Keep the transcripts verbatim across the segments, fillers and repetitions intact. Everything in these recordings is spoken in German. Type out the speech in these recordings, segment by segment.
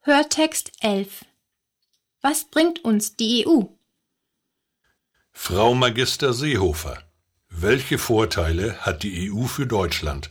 Hörtext elf. Was bringt uns die E U? Frau Magister Seehofer, welche Vorteile hat die E U für Deutschland?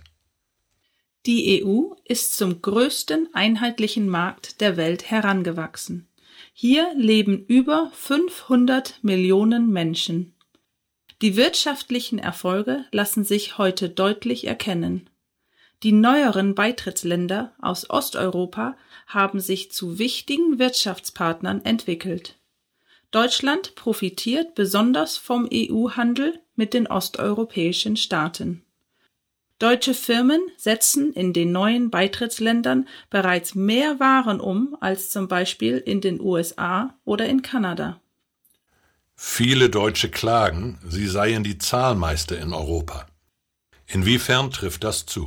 Die E U ist zum größten einheitlichen Markt der Welt herangewachsen. Hier leben über fünfhundert Millionen Menschen. Die wirtschaftlichen Erfolge lassen sich heute deutlich erkennen. Die neueren Beitrittsländer aus Osteuropa haben sich zu wichtigen Wirtschaftspartnern entwickelt. Deutschland profitiert besonders vom E U-Handel mit den osteuropäischen Staaten. Deutsche Firmen setzen in den neuen Beitrittsländern bereits mehr Waren um als zum Beispiel in den U S A oder in Kanada. Viele Deutsche klagen, sie seien die Zahlmeister in Europa. Inwiefern trifft das zu?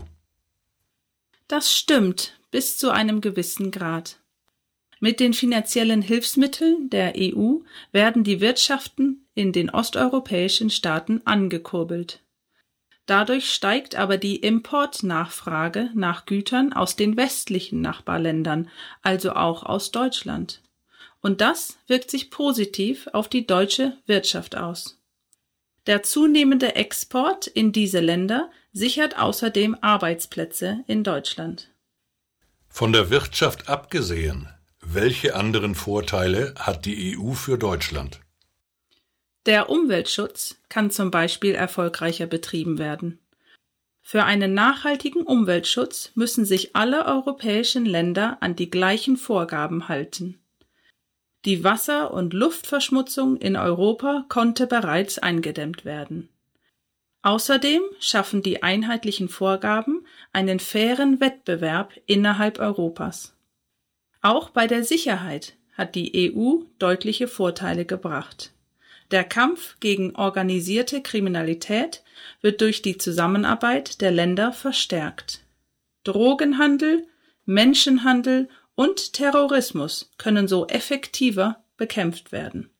Das stimmt bis zu einem gewissen Grad. Mit den finanziellen Hilfsmitteln der E U werden die Wirtschaften in den osteuropäischen Staaten angekurbelt. Dadurch steigt aber die Importnachfrage nach Gütern aus den westlichen Nachbarländern, also auch aus Deutschland. Und das wirkt sich positiv auf die deutsche Wirtschaft aus. Der zunehmende Export in diese Länder sichert außerdem Arbeitsplätze in Deutschland. Von der Wirtschaft abgesehen, welche anderen Vorteile hat die E U für Deutschland? Der Umweltschutz kann zum Beispiel erfolgreicher betrieben werden. Für einen nachhaltigen Umweltschutz müssen sich alle europäischen Länder an die gleichen Vorgaben halten. Die Wasser- und Luftverschmutzung in Europa konnte bereits eingedämmt werden. Außerdem schaffen die einheitlichen Vorgaben einen fairen Wettbewerb innerhalb Europas. Auch bei der Sicherheit hat die E U deutliche Vorteile gebracht. Der Kampf gegen organisierte Kriminalität wird durch die Zusammenarbeit der Länder verstärkt. Drogenhandel, Menschenhandel und Terrorismus können so effektiver bekämpft werden.